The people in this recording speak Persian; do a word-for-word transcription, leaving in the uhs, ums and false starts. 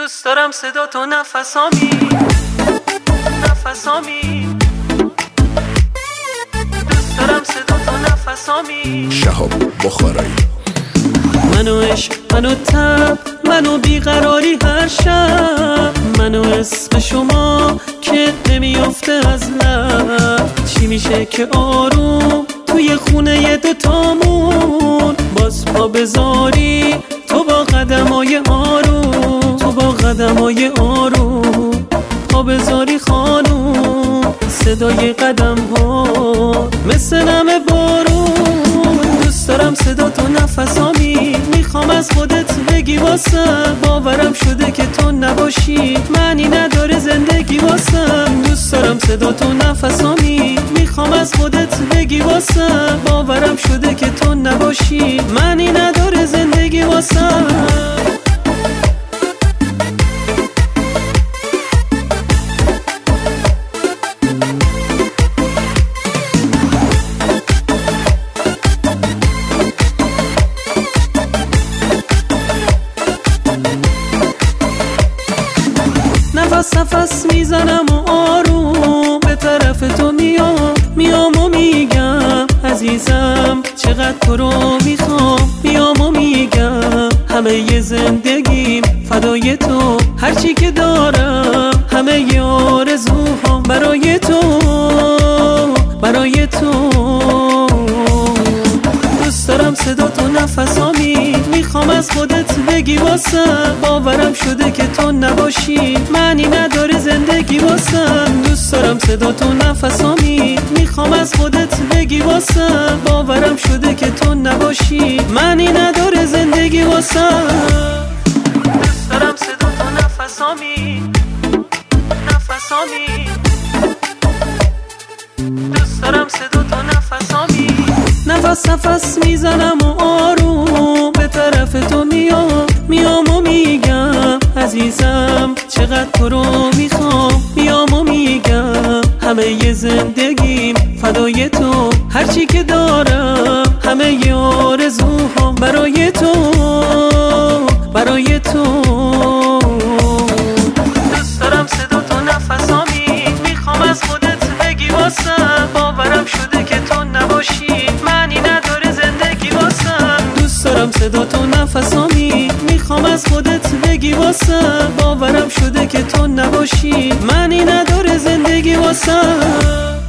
دوست دارم صدا تو نفسامی نفسامی دوست دارم صدا تو نفسامی. شهاب بخارایی. منو عشق، منو تب، منو بیقراری هر شب، منو اسم شما که نمیافته از لب. چی میشه که آروم توی خونه دوتامون باز پا بذاری تو با قدمای آروم، تو با قدمای آروم پا بذاری خانوم. صدای قدم ها مثل نم بارون. دوست دارم صدا تو نفسامی، میخوام از خودت بگی واسم. باورم شده که تو نباشی معنی نداره زندگی واسم. دوست دارم صدا تو نفسامی، میخوام از خودت بگی واسم. باورم شده که تو نباشی معنی نداره زندگی واسم. نفس نفس میزنم و آروم به طرف تو میام، میام و میگم عزیزم چقدر تو رو میخوام. میام و میگم همه ی زندگیم فدای تو، هرچی که دارم همه ی آرزوهام برای تو، برای تو. دوست دارم صدا تو نفسامی، میخوام از خودت بگی واسم. باورم شده که تو نباشی معنی نداره زندگی واسم. دوست دارم صدا تو نفسامی، میخوام از خودت بگی واسم. باورم شده که تو نباشی معنی نداره زندگی واسم. دوست دارم صدا تو نفسامی نفسامی دوست دارم صدا تو نفسامی. نفس نفس میزنم و آروم به طرف تو میام، میام و میگم عزیزم چقدر تو رو میخوام. میام و میگم همه ی زندگیم فدای تو، هرچی که دارم همه ی آرزوهام برای تو، برای تو. دوست دارم صدا تو نفسامی، میخوام از خودت بگی واسم. باورم شده که تو نباشی معنی نداره زندگی واسم. دوست دارم صدا تو نفسامی، میخوام از خودت بگی واسم. باورم شده که تو نباشی معنی نداره زندگی واسم.